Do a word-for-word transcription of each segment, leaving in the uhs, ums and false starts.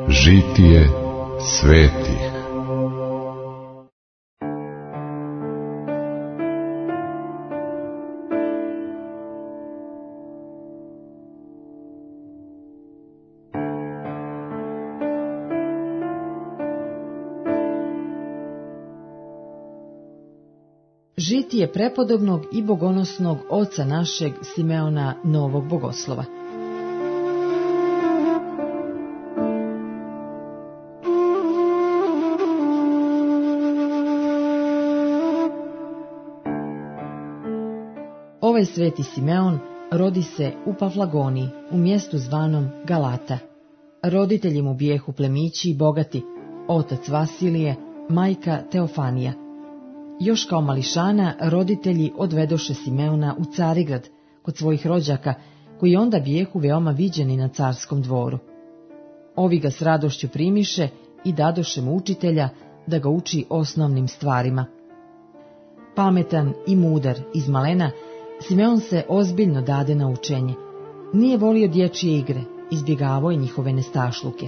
Žitije svetih. Žitije prepodobnog i bogonosnog oca našeg Simeona Novog Bogoslova. Ovaj sveti Simeon rodi se u Paflagoniji, u mjestu zvanom Galata. Roditelji mu bijehu plemići i bogati, otac Vasilije, majka Teofanija. Još kao mališana roditelji odvedoše Simeona u Carigrad kod svojih rođaka, koji onda bijehu veoma viđeni na carskom dvoru. Ovi ga s radošću primiše i dadoše mu učitelja da ga uči osnovnim stvarima. Pametan i mudar iz malena, Simeon se ozbiljno dade na učenje. Nije volio dječje igre, izbjegavao je njihove nestašluke.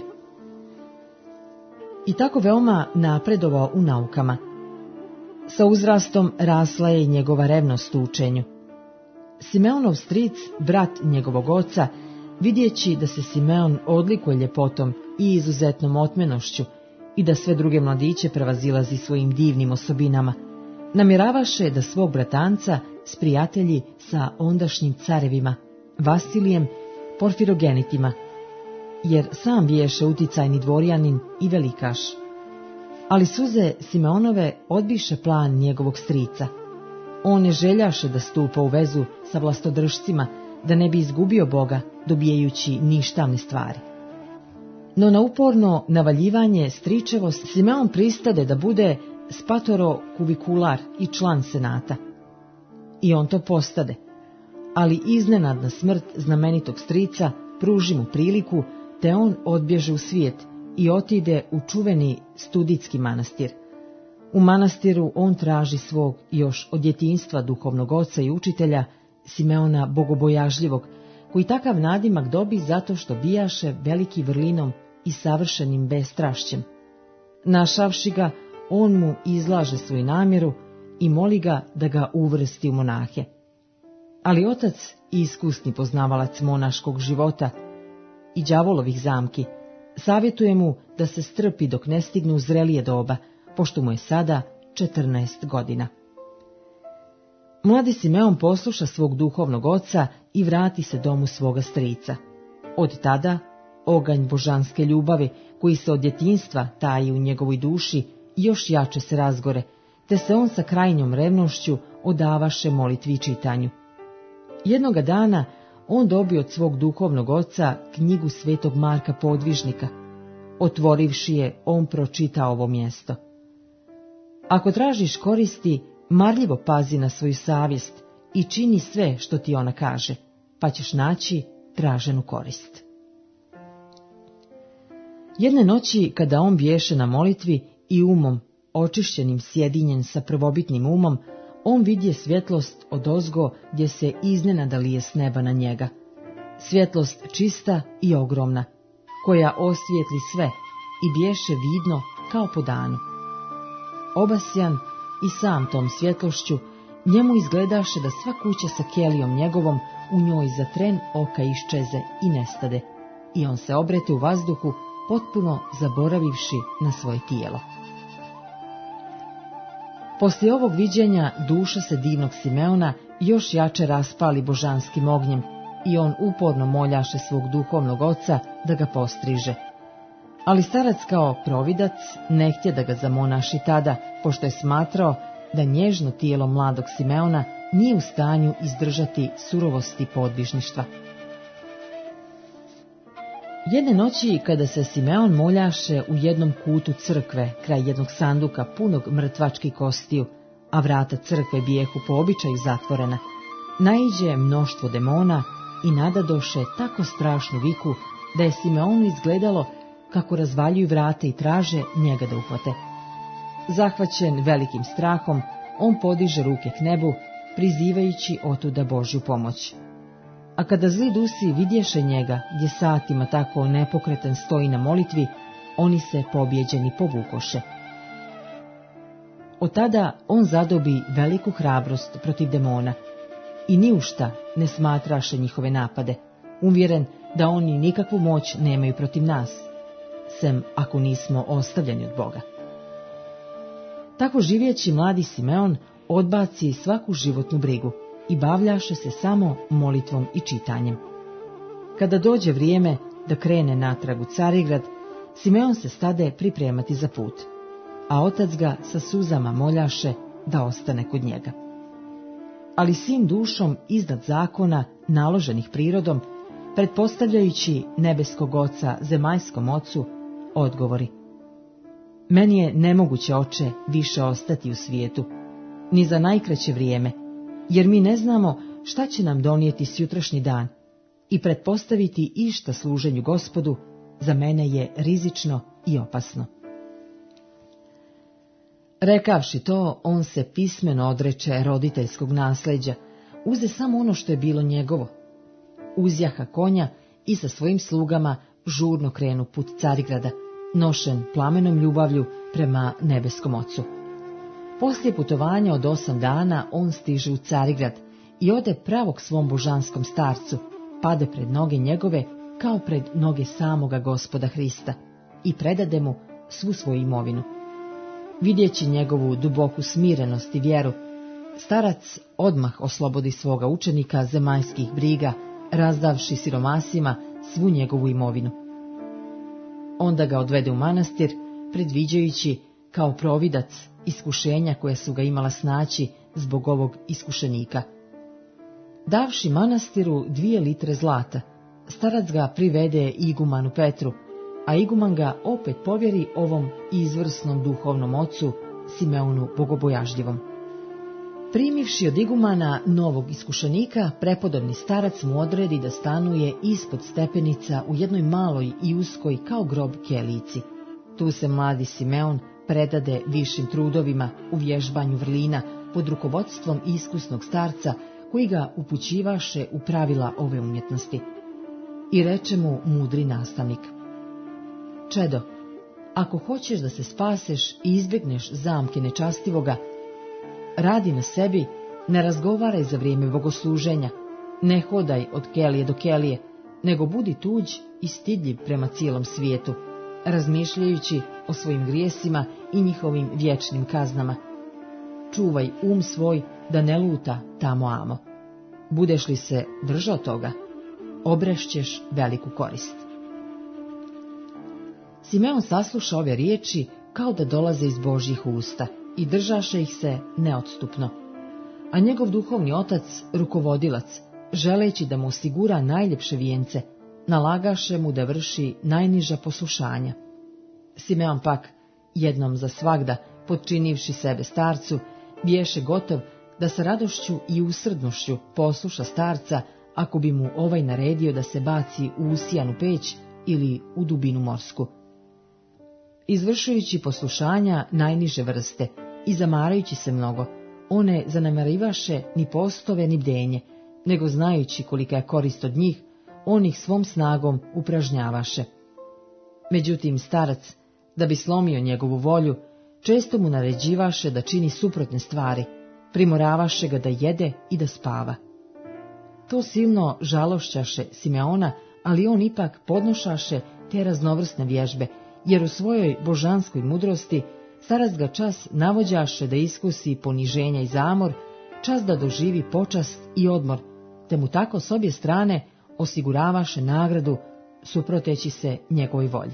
I tako veoma napredovao u naukama. Sa uzrastom rasla je i njegova revnost u učenju. Simeonov stric, brat njegovog oca, vidjeći da se Simeon odlikuje ljepotom i izuzetnom otmenošću i da sve druge mladiće prevazilazi svojim divnim osobinama, namjeravaše da svog bratanca sprijatelji sa ondašnjim carevima, Vasilijem, Porfirogenitima, jer sam biješe uticajni dvorjanin i velikaš. Ali suze Simeonove odbiše plan njegovog strica. On ne željaše da stupa u vezu sa vlastodržcima, da ne bi izgubio Boga, dobijajući ništavne stvari. No na uporno navaljivanje stričevost Simeon pristade da bude spatoro kuvikular i član senata. I on to postade, ali iznenadna smrt znamenitog strica pruži mu priliku, te on odbježe u svijet i otide u čuveni studijski manastir. U manastiru on traži svog još od djetinjstva duhovnog oca i učitelja, Simeona Bogobojažljivog, koji takav nadimak dobi zato što bijaše veliki vrlinom i savršenim bestrašćem. Našavši ga, on mu izlaže svoju namjeru i moli ga da ga uvrsti u monahe. Ali otac, iskusni poznavalac monaškog života i đavolovih zamki, savjetuje mu da se strpi dok ne stignu zrelije doba, pošto mu je sada četrnaest godina. Mladi Simeon posluša svog duhovnog oca i vrati se domu svoga strica. Od tada oganj božanske ljubavi, koji se od djetinjstva taji u njegovoj duši, još jače se razgore, te se on sa krajnjom revnošću odavaše molitvi i čitanju. Jednoga dana on dobio od svog duhovnog oca knjigu svetog Marka Podvižnika. Otvorivši je, on pročita ovo mjesto. Ako tražiš koristi, marljivo pazi na svoju savjest i čini sve što ti ona kaže, pa ćeš naći traženu korist. Jedne noći, kada on biješe na molitvi i umom, očišćenim sjedinjen sa prvobitnim umom, on vidje svjetlost odozgo gdje se iznenada lije s neba na njega. Svjetlost čista i ogromna, koja osvijetli sve i biješe vidno kao po danu. Obasjan i sam tom svjetlošću, njemu izgledaše da sva kuća sa kelijom njegovom u njoj za tren oka iščeze i nestade, i on se obrete u vazduhu, potpuno zaboravivši na svoje tijelo. Poslije ovog viđenja duša se divnog Simeona još jače raspali božanskim ognjem i on uporno moljaše svog duhovnog oca da ga postriže. Ali starac kao providac ne htje da ga zamonaši tada, pošto je smatrao da nježno tijelo mladog Simeona nije u stanju izdržati surovosti podvižništva. Jedne noći, kada se Simeon moljaše u jednom kutu crkve, kraj jednog sanduka punog mrtvačkih kostiju, a vrata crkve bijehu po običaju zatvorena, naiđe mnoštvo demona i nadadoše tako strašnu viku da je Simeonu izgledalo kako razvaljuju vrata i traže njega da uhvate. Zahvaćen velikim strahom, on podiže ruke k nebu, prizivajući otuda Božju pomoć. A kada zli dusi vidješe njega, gdje satima tako nepokretan stoji na molitvi, oni se pobjeđeni povukoše. Od tada on zadobi veliku hrabrost protiv demona i ni u šta ne smatraše njihove napade, uvjeren da oni nikakvu moć nemaju protiv nas, sem ako nismo ostavljeni od Boga. Tako živjeći mladi Simeon odbaci svaku životnu brigu i bavljaše se samo molitvom i čitanjem. Kada dođe vrijeme da krene natrag u Carigrad, Simeon se stade pripremati za put, a otac ga sa suzama moljaše da ostane kod njega. Ali sin dušom iznad zakona naloženih prirodom, pretpostavljajući nebeskog oca zemaljskom ocu, odgovori: meni je nemoguće, oče, više ostati u svijetu, ni za najkraće vrijeme, jer mi ne znamo šta će nam donijeti sjutrašnji dan, i pretpostaviti išta služenju Gospodu za mene je rizično i opasno. Rekavši to, on se pismeno odreče roditeljskog nasljeđa, uze samo ono što je bilo njegovo. Uzjaha konja i sa svojim slugama žurno krenu put Carigrada, nošen plamenom ljubavlju prema nebeskom ocu. Poslije putovanja od osam dana on stiže u Carigrad i ode pravog svom božanskom starcu, pade pred noge njegove kao pred noge samoga Gospoda Hrista i predade mu svu svoju imovinu. Vidjeći njegovu duboku smirenost i vjeru, starac odmah oslobodi svoga učenika zemaljskih briga, razdavši siromasima svu njegovu imovinu. Onda ga odvede u manastir, predviđajući kao providac iskušenja koje su ga imala snaći zbog ovog iskušenika. Davši manastiru dvije litre zlata, starac ga privede igumanu Petru, a iguman ga opet povjeri ovom izvrsnom duhovnom ocu, Simeonu bogobojažljivom. Primivši od igumana novog iskušenika, prepodobni starac mu odredi da stanuje ispod stepenica u jednoj maloj i uskoj kao grob kelijici. Tu se mladi Simeon predade višim trudovima u vježbanju vrlina pod rukovodstvom iskusnog starca koji ga upućivaše u pravila ove umjetnosti. I reče mu mudri nastavnik: čedo, ako hoćeš da se spaseš i izbjegneš zamke nečastivoga, radi na sebi, ne razgovaraj za vrijeme bogosluženja, ne hodaj od kelije do kelije, nego budi tuđ i stidljiv prema cijelom svijetu, razmišljajući o svojim grijesima i njihovim vječnim kaznama. Čuvaj um svoj da ne luta tamo amo. Budeš li se držao toga, obrešćeš veliku korist. Simeon sasluša ove riječi kao da dolaze iz Božjih usta i držaše ih se neodstupno. A njegov duhovni otac, rukovodilac, želeći da mu osigura najljepše vijence, nalagaše mu da vrši najniža poslušanja. Simeon pak, jednom za svagda, potčinivši sebe starcu, biješe gotov da sa radošću i usrdnošću posluša starca ako bi mu ovaj naredio da se baci u usijanu peć ili u dubinu morsku. Izvršujući poslušanja najniže vrste i zamarajući se mnogo, on ne zanemarivaše ni postove ni bdenje, nego znajući kolika je korist od njih, on ih svom snagom upražnjavaše. Međutim, starac, da bi slomio njegovu volju, često mu naređivaše da čini suprotne stvari, primoravaše ga da jede i da spava. To silno žalošćaše Simeona, ali on ipak podnošaše te raznovrsne vježbe, jer u svojoj božanskoj mudrosti starac ga čas navođaše da iskusi poniženja i zamor, čas da doživi počast i odmor, te mu tako s obje strane osiguravaše nagradu, suproteći se njegovoj volji.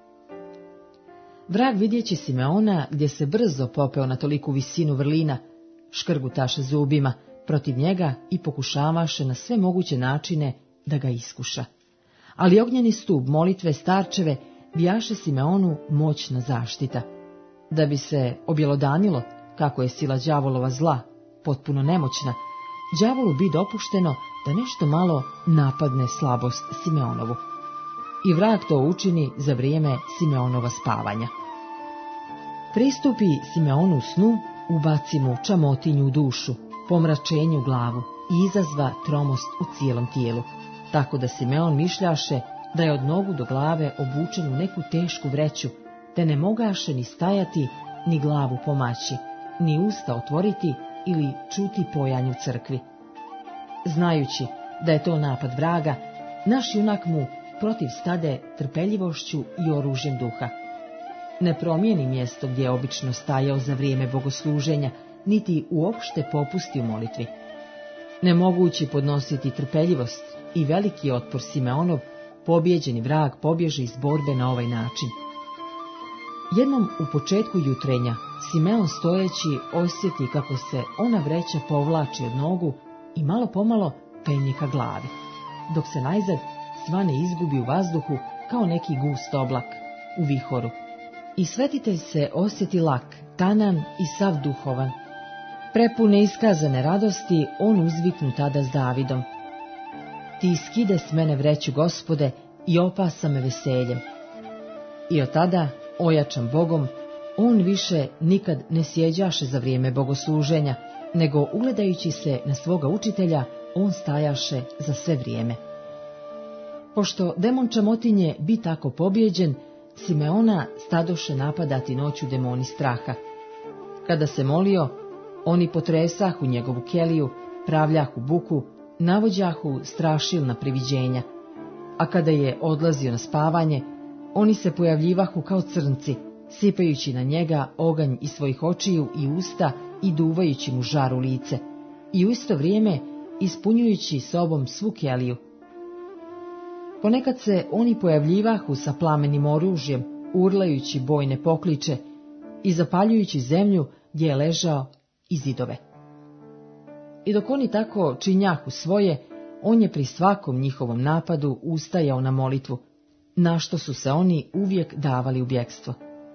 Vrag vidjeći Simeona, gdje se brzo popeo na toliku visinu vrlina, škrgutaše zubima protiv njega i pokušavaše na sve moguće načine da ga iskuša. Ali ognjeni stup molitve starčeve bijaše Simeonu moćna zaštita. Da bi se objelodanilo kako je sila đavolova zla potpuno nemoćna, đavolu bi dopušteno da nešto malo napadne slabost Simeonovu. I vrag to učini za vrijeme Simeonova spavanja. Pristupi Simeonu u snu, ubaci mu čamotinju u dušu, pomračenje u glavu i izazva tromost u cijelom tijelu, tako da Simeon mišljaše da je od nogu do glave obučen u neku tešku vreću, te ne mogaše ni stajati, ni glavu pomaći, ni usta otvoriti ili čuti pojanju crkvi. Znajući da je to napad vraga, naš junak mu protiv stade trpeljivošću i oružjem duha. Ne promijeni mjesto gdje je obično stajao za vrijeme bogosluženja, niti uopšte popusti u molitvi. Ne mogući podnositi trpeljivost i veliki otpor Simeonov, pobjeđeni vrag pobježe iz borbe na ovaj način. Jednom u početku jutrenja Simeon stojeći osjeti kako se ona vreća povlači od nogu i malo pomalo penje ka glavi, dok se najzad svane izgubi u vazduhu kao neki gust oblak u vihoru. I svetitelj se osjeti lak, tanan i sav duhovan. Prepun neiskazane radosti, on uzviknu tada s Davidom: Ti skide s mene vreću, Gospode, i opasa me veseljem. I od tada, ojačan Bogom, on više nikad ne sjeđaše za vrijeme bogosluženja, nego ugledajući se na svoga učitelja, on stajaše za sve vrijeme. Pošto demon čamotinje bi tako pobjeđen, Simeona stadoše napadati noću demoni straha. Kada se molio, oni potresahu njegovu keliju, pravljahu buku, navođahu strašilna priviđenja, a kada je odlazio na spavanje, oni se pojavljivahu kao crnci, sipajući na njega oganj iz svojih očiju i usta i duvajući mu žar u lice, i u isto vrijeme ispunjujući sobom svu keliju. Ponekad se oni pojavljivahu sa plamenim oružjem, urlajući bojne pokliče i zapaljujući zemlju gdje je ležao i zidove. I dok oni tako činjahu svoje, on je pri svakom njihovom napadu ustajao na molitvu, na što su se oni uvijek davali u bjekstvo.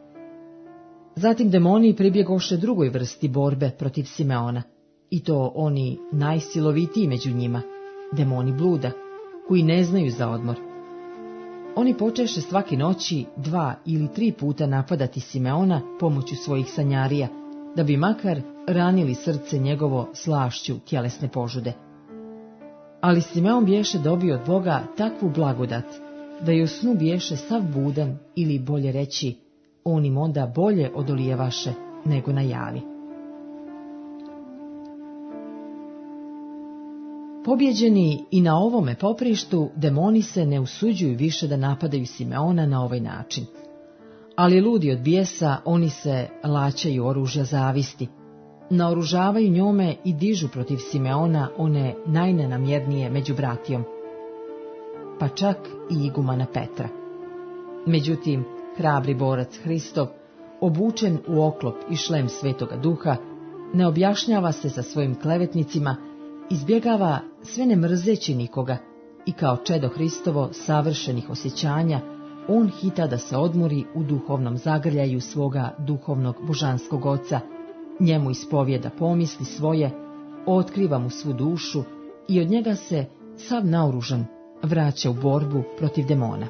Zatim demoni pribjegoše drugoj vrsti borbe protiv Simeona, i to oni najsilovitiji među njima, demoni bluda, koji ne znaju za odmor. Oni počeše svake noći dva ili tri puta napadati Simeona pomoću svojih sanjarija, da bi makar ranili srce njegovo slašću tjelesne požude. Ali Simeon biješe dobio od Boga takvu blagodat, da je u snu biješe sav budan, ili bolje reći, on im onda bolje odolijevaše nego na javi. Pobjeđeni i na ovome poprištu, demoni se ne usuđuju više da napadaju Simeona na ovaj način. Ali ludi od bijesa, oni se laćaju oružja zavisti, naoružavaju njome i dižu protiv Simeona one najnenamjernije među bratijom, pa čak i igumana Petra. Međutim, hrabri borac Hristov, obučen u oklop i šlem Svetoga Duha, ne objašnjava se sa svojim klevetnicima, izbjegava sve ne mrzeći nikoga i kao čedo Hristovo savršenih osjećanja, on hita da se odmori u duhovnom zagrljaju svoga duhovnog božanskog oca, njemu ispovjeda pomisli svoje, otkriva mu svu dušu i od njega se, sav naoružan, vraća u borbu protiv demona.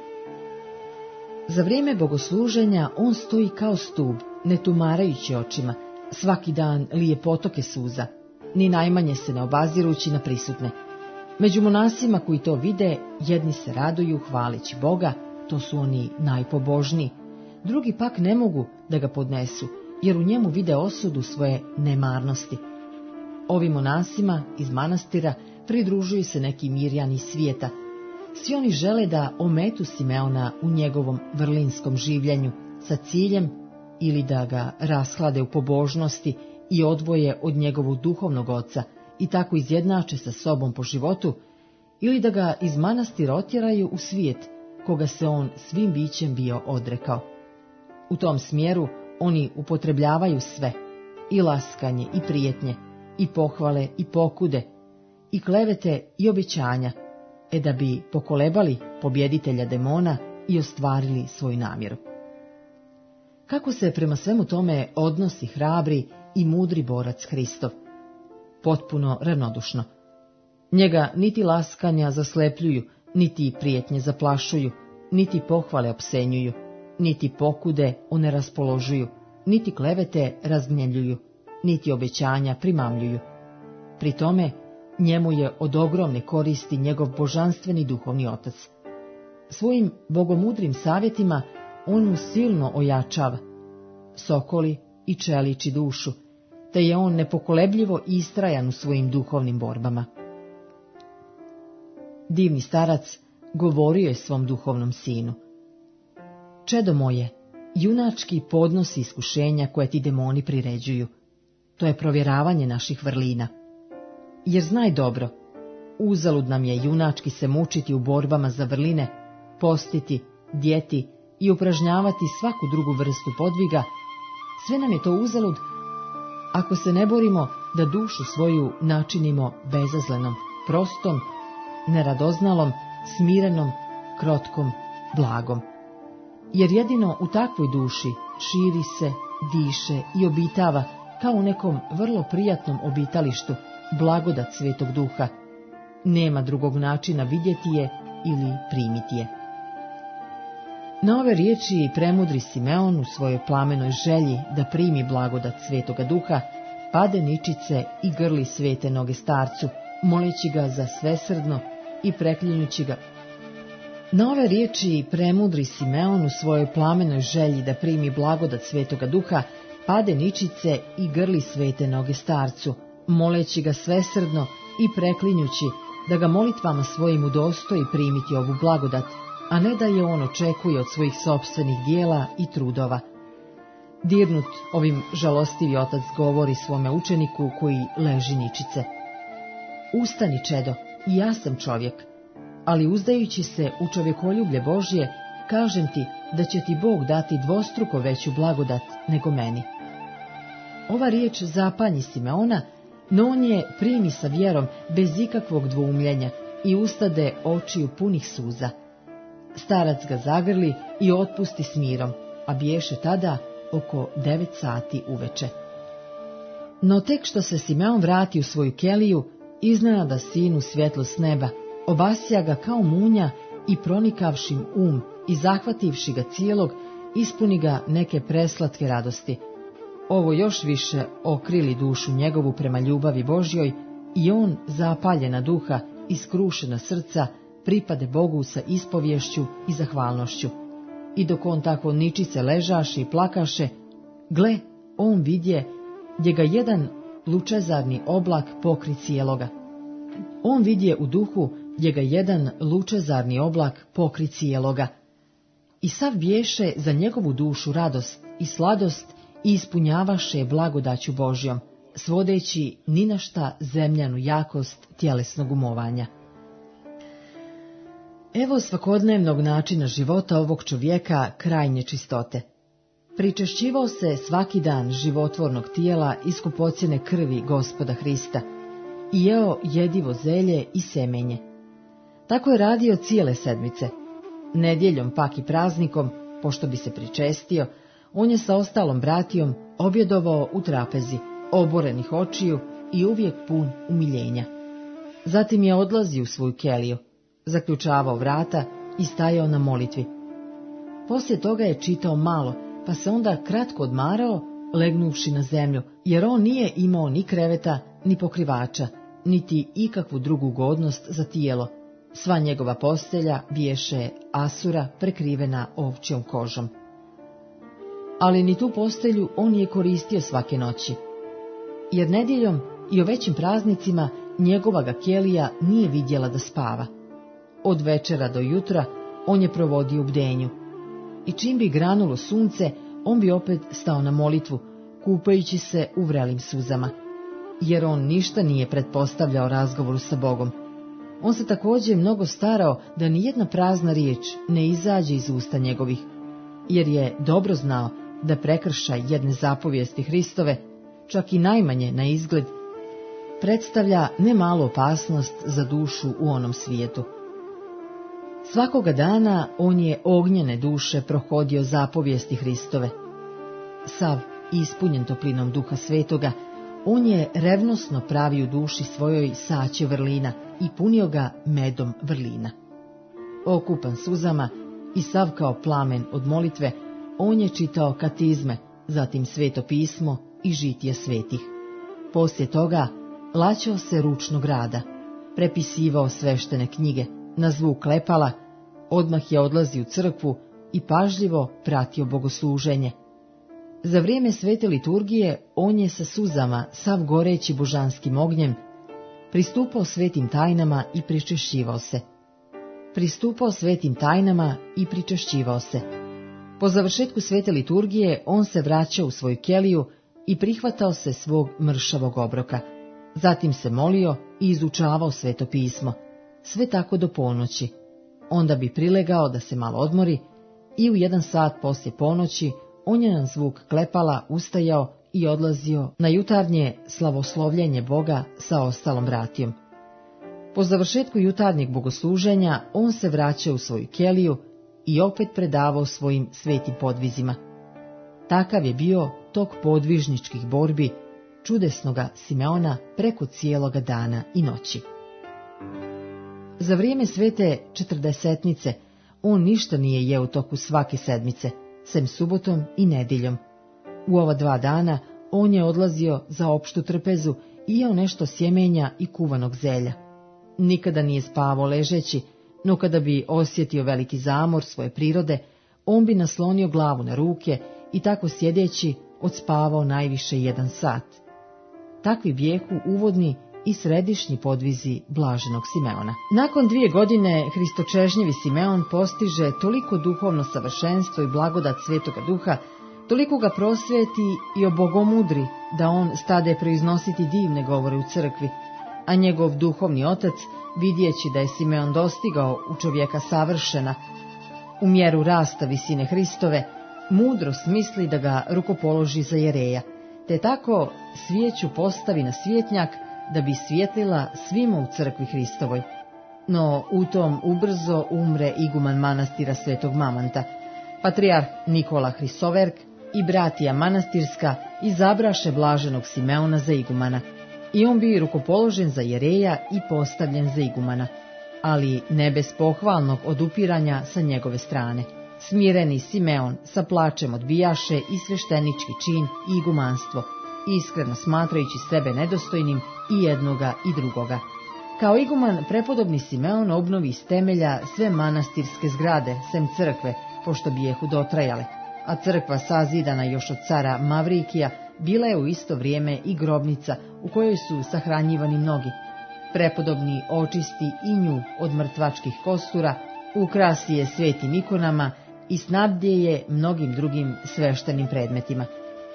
Za vrijeme bogosluženja on stoji kao stub, ne tumarajući očima, svaki dan lije potoke suza, ni najmanje se ne obazirući na prisutne. Među monasima koji to vide, jedni se raduju hvaleći Boga, to su oni najpobožniji, drugi pak ne mogu da ga podnesu, jer u njemu vide osudu svoje nemarnosti. Ovim monasima iz manastira pridružuju se neki mirjani svijeta. Svi oni žele da ometu Simeona u njegovom vrlinskom življenju sa ciljem ili da ga rashlade u pobožnosti i odvoje od njegovog duhovnog oca i tako izjednače sa sobom po životu, ili da ga iz manastira otjeraju u svijet koga se on svim bićem bio odrekao. U tom smjeru oni upotrebljavaju sve, i laskanje i prijetnje, i pohvale i pokude, i klevete i obećanja, e da bi pokolebali pobjeditelja demona i ostvarili svoju namjeru. Kako se prema svemu tome odnosi hrabri i mudri borac Hristov? Potpuno ravnodušno. Njega niti laskanja zaslepljuju, niti prijetnje zaplašuju, niti pohvale opsenjuju, niti pokude oneraspoložuju, niti klevete razgnjevljuju, niti obećanja primamljuju. Pri tome, njemu je od ogromne koristi njegov božanstveni duhovni otac. Svojim bogomudrim savjetima on mu silno ojačava, sokoli i čeliči dušu, te je on nepokolebljivo istrajan u svojim duhovnim borbama. Divni starac govorio je svom duhovnom sinu: čedo moje, junački podnosi iskušenja koje ti demoni priređuju. To je provjeravanje naših vrlina. Jer znaj dobro, uzalud nam je junački se mučiti u borbama za vrline, postiti, djeti i upražnjavati svaku drugu vrstu podviga. Sve nam je to uzalud ako se ne borimo da dušu svoju načinimo bezazlenom, prostom, neradoznalom, smirenom, krotkom, blagom. Jer jedino u takvoj duši širi se, diše i obitava, kao u nekom vrlo prijatnom obitalištu, blagodat Svetog Duha. Nema drugog načina vidjeti je ili primiti je. Na ove riječi premudri Simeon u svojoj plamenoj želji da primi blagodat Svetoga Duha pade ničice i grli svete noge starcu, moleći ga za svesrdno i preklinjući ga. Na ove riječi premudri Simeon u svojoj plamenoj želji da primi blagodat Svetoga Duha pade ničice i grli svete noge starcu, moleći ga svesrdno i preklinjući da ga molitvama svojim udostoji primiti ovu blagodat, a ne da je on očekuje od svojih sopstvenih dijela i trudova. Dirnut ovim žalostivi otac govori svome učeniku koji leži ničice: ustani, čedo, i ja sam čovjek, ali uzdajući se u čovjekoljublje Božje, kažem ti da će ti Bog dati dvostruko veću blagodat nego meni. Ova riječ zapanji Simeona, no on je primi sa vjerom bez ikakvog dvoumljenja i ustade očiju punih suza. Starac ga zagrli i otpusti s mirom, a biješe tada oko devet sati uveče. No tek što se Simeon vrati u svoju keliju, iznenada sinu svjetlo s neba, obasja ga kao munja i pronikavšim um i zahvativši ga cijelog, ispuni ga neke preslatke radosti. Ovo još više okrili dušu njegovu prema ljubavi Božjoj i on, zapaljena duha i skrušena srca, pripade Bogu sa ispovješću i zahvalnošću. I dok on tako ničice ležaše i plakaše, gle, on vidje gdje ga jedan lučezarni oblak pokri cijeloga. On vidje u duhu gdje ga jedan lučezarni oblak pokri cijeloga. I sav biješe za njegovu dušu radost i sladost i ispunjavaše blagodaću Božjom, svodeći ni na šta zemljanu jakost tjelesnog umovanja. Evo svakodnevnog načina života ovog čovjeka krajnje čistote. Pričešćivao se svaki dan životvornog tijela i skupocjene krvi Gospoda Hrista i jeo jedivo zelje i semenje. Tako je radio cijele sedmice. Nedjeljom pak i praznikom, pošto bi se pričestio, on je sa ostalom bratijom objedovao u trapezi, oborenih očiju i uvijek pun umiljenja. Zatim je odlazio u svoju keliju, zaključavao vrata i stajao na molitvi. Poslije toga je čitao malo, pa se onda kratko odmarao, legnuvši na zemlju, jer on nije imao ni kreveta, ni pokrivača, niti ikakvu drugu godnost za tijelo. Sva njegova postelja biješe asura prekrivena ovčjom kožom. Ali ni tu postelju on nije koristio svake noći, jer nedjeljom i o većim praznicima njegova ga kelija nije vidjela da spava. Od večera do jutra on je provodio u bdenju. I čim bi granulo sunce, on bi opet stao na molitvu, kupajući se u vrelim suzama. Jer on ništa nije pretpostavljao razgovoru sa Bogom. On se također mnogo starao da ni jedna prazna riječ ne izađe iz usta njegovih, jer je dobro znao da prekršaj jedne zapovijesti Hristove, čak i najmanje na izgled, predstavlja nemalu opasnost za dušu u onom svijetu. Svakoga dana on je ognjene duše prohodio zapovijesti Hristove. Sav ispunjen toplinom Duha Svetoga, on je revnosno pravio duši svojoj saće vrlina i punio ga medom vrlina. Okupan suzama i sav kao plamen od molitve, on je čitao katizme, zatim sveto pismo i žitije svetih. Poslije toga laćao se ručnog rada, prepisivao sveštene knjige, na zvuk klepala, odmah je odlazio u crkvu i pažljivo pratio bogosluženje. Za vrijeme svete liturgije on je sa suzama, sav goreći božanskim ognjem, pristupao svetim tajnama i pričešćivao se. Pristupao svetim tajnama i pričešćivao se. Po završetku svete liturgije on se vraćao u svoju keliju i prihvatao se svog mršavog obroka. Zatim se molio i izučavao sveto pismo, sve tako do ponoći. Onda bi prilegao da se malo odmori i u jedan sat poslije ponoći on je na zvuk klepala ustajao i odlazio na jutarnje slavoslovljenje Boga sa ostalom bratijom. Po završetku jutarnjeg bogosluženja on se vraćao u svoju keliju i opet predavao svojim svetim podvizima. Takav je bio tok podvižničkih borbi čudesnoga Simeona preko cijeloga dana i noći. Za vrijeme svete četrdesetnice on ništa nije jeo u toku svake sedmice, sem subotom i nedjeljom. U ova dva dana on je odlazio za opštu trpezu i jeo nešto sjemenja i kuvanog zelja. Nikada nije spavao ležeći, no kada bi osjetio veliki zamor svoje prirode, on bi naslonio glavu na ruke i tako sjedeći odspavao najviše jedan sat. Takvi bijehu uvodni i središnji podvizi blaženog Simeona. Nakon dvije godine hristočežnjevi Simeon postiže toliko duhovno savršenstvo i blagodat Svetoga Duha, toliko ga prosvjeti i obogomudri da on stade proiznositi divne govore u crkvi, a njegov duhovni otac, vidjeći da je Simeon dostigao u čovjeka savršena, u mjeru rasta visine Hristove, mudro smisli da ga rukopoloži za jereja, te tako svijeću postavi na svjetnjak da bi svjetlila svima u crkvi Hristovoj. No u tom ubrzo umre iguman manastira Svetog Mamanta. Patrijarh Nikola Hrisoverk i bratija manastirska izabraše blaženog Simeona za igumana, i on bi rukopoložen za jereja i postavljen za igumana, ali ne bez pohvalnog odupiranja sa njegove strane. Smireni Simeon sa plačem odbijaše i sveštenički čin i igumanstvo, iskreno smatrajući sebe nedostojnim i jednoga i drugoga. Kao iguman prepodobni Simeon obnovi iz temelja sve manastirske zgrade, sem crkve, pošto bijehu dotrajale, a crkva sazidana još od cara Mavrikija bila je u isto vrijeme i grobnica u kojoj su sahranjivani mnogi. Prepodobni očisti i nju od mrtvačkih kostura, ukrasi je svetim ikonama i snabdje je mnogim drugim sveštenim predmetima.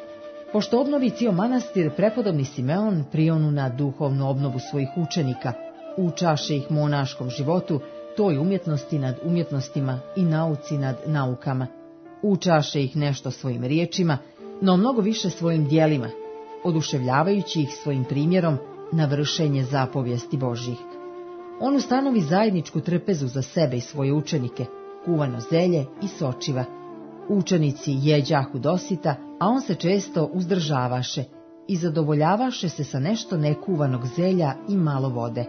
Pošto obnovi cijel manastir, prepodobni Simeon prionu na duhovnu obnovu svojih učenika, učaše ih monaškom životu, toj umjetnosti nad umjetnostima i nauci nad naukama. Učaše ih nešto svojim riječima, no mnogo više svojim dijelima, oduševljavajući ih svojim primjerom na vršenje zapovijesti Božjih. On ustanovi zajedničku trpezu za sebe i svoje učenike, kuvano zelje i sočiva. Učenici jeđahu dosita, a on se često uzdržavaše i zadovoljavaše se sa nešto nekuvanog zelja i malo vode.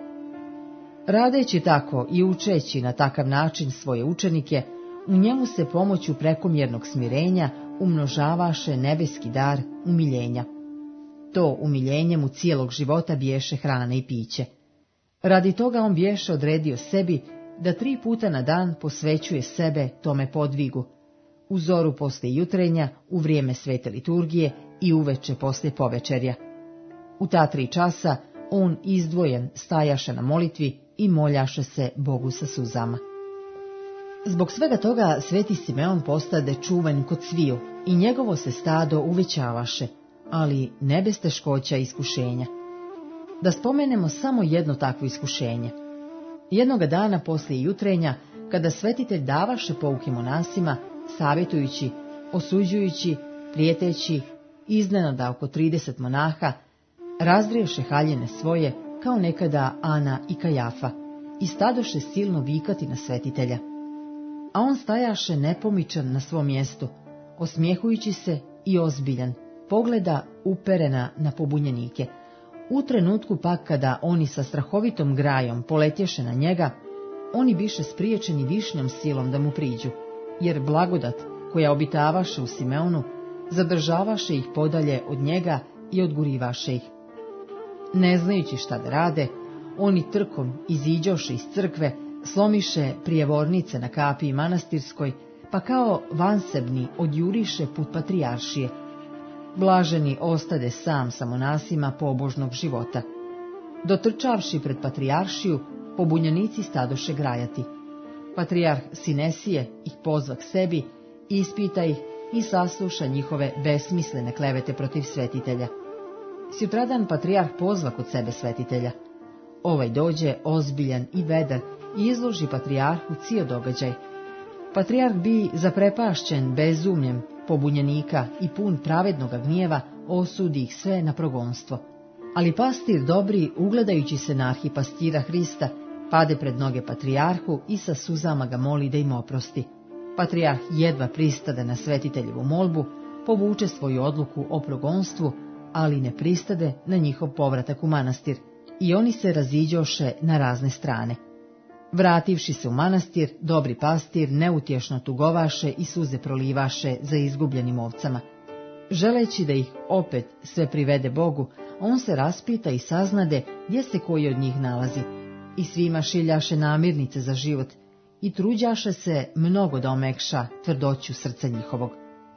Radeći tako i učeći na takav način svoje učenike, u njemu se pomoću prekomjernog smirenja umnožavaše nebeski dar umiljenja. To umiljenje mu cijelog života biješe hrana i piće. Radi toga on biješe odredio sebi da tri puta na dan posvećuje sebe tome podvigu, u zoru poslije jutrenja, u vrijeme svete liturgije i uveče poslije povečerja. U ta tri časa on izdvojen stajaše na molitvi i moljaše se Bogu sa suzama. Zbog svega toga sveti Simeon postade čuvan kod sviju i njegovo se stado uvećavaše, ali ne bez teškoća i iskušenja. Da spomenemo samo jedno takvo iskušenje. Jednoga dana poslije jutrenja, kada svetitelj davaše pouke monasima, savjetujući, osuđujući, prijeteći, iznenada oko trideset monaha, razdriješe haljine svoje, kao nekada Ana i Kajafa, i stadoše silno vikati na svetitelja. A on stajaše nepomičan na svom mjestu, osmijehujući se i ozbiljan, pogleda uperena na pobunjenike. U trenutku pak kada oni sa strahovitom grajom poletješe na njega, oni biše spriječeni višnjom silom da mu priđu, jer blagodat koja obitavaše u Simeonu zadržavaše ih podalje od njega i odgurivaše ih. Ne znajući šta da rade, oni trkom iziđoše iz crkve, slomiše prijevornice na kapiji manastirskoj, pa kao vansebni odjuriše put patrijaršije. Blaženi ostade sam sa monasima pobožnog života. Dotrčavši pred patrijaršiju, pobunjenici stadoše grajati. Patrijarh Sinesije ih pozva k sebi, ispita ih i sasluša njihove besmislene klevete protiv svetitelja. Sutradan patrijarh pozva kod sebe svetitelja. Ovaj dođe ozbiljan i vedar i izloži patrijarhu cijel događaj. Patrijarh bi, zaprepašćen bezumljem pobunjenika i pun pravednoga gnjeva, osudi ih sve na progonstvo. Ali pastir dobri, ugledajući se na arhipastira Hrista, pade pred noge patrijarhu i sa suzama ga moli da im oprosti. Patrijarh jedva pristade na svetiteljevu molbu, povuče svoju odluku o progonstvu, ali ne pristade na njihov povratak u manastir, i oni se raziđoše na razne strane. Vrativši se u manastir, dobri pastir neutješno tugovaše i suze prolivaše za izgubljenim ovcama. Želeći da ih opet sve privede Bogu, on se raspita i saznade gdje se koji od njih nalazi, i svima šiljaše namirnice za život, i truđaše se mnogo da omekša tvrdoću srca njihovog.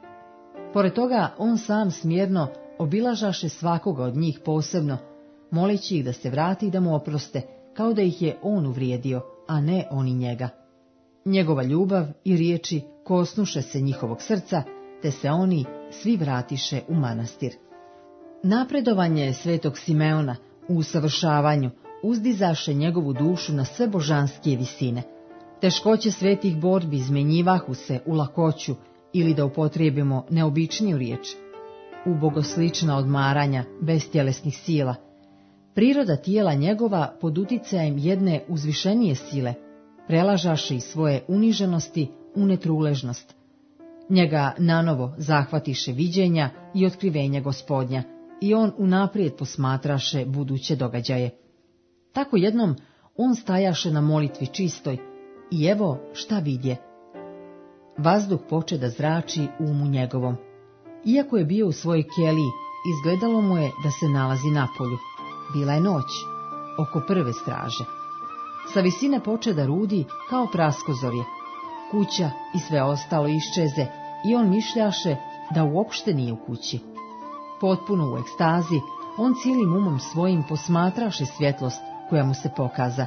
Pored toga, on sam smjerno obilažaše svakoga od njih posebno, moleći ih da se vrati i da mu oproste, kao da ih je on uvrijedio, a ne oni njega. Njegova ljubav i riječi kosnuše se njihovog srca, te se oni svi vratiše u manastir. Napredovanje svetog Simeona u usavršavanju uzdizaše njegovu dušu na sve božanskije visine. Teškoće svetih borbi izmenjivahu se u lakoću, ili da upotrijebimo neobičniju riječ, u bogoslična odmaranja bez tjelesnih sila. Priroda tijela njegova pod uticajem jedne uzvišenije sile prelažaše iz svoje uniženosti u netruležnost. Njega nanovo zahvatiše viđenja i otkrivenja Gospodnja, i on unaprijed posmatraše buduće događaje. Tako jednom on stajaše na molitvi čistoj, i evo šta vidje. Vazduh poče da zrači u umu njegovom. Iako je bio u svojoj keliji, izgledalo mu je da se nalazi na polju. Bila je noć, oko prve straže. Sa visine poče da rudi kao praskozorje. Kuća i sve ostalo iščeze, i on mišljaše da uopšte nije u kući. Potpuno u ekstazi, on cijelim umom svojim posmatraše svjetlost koja mu se pokaza.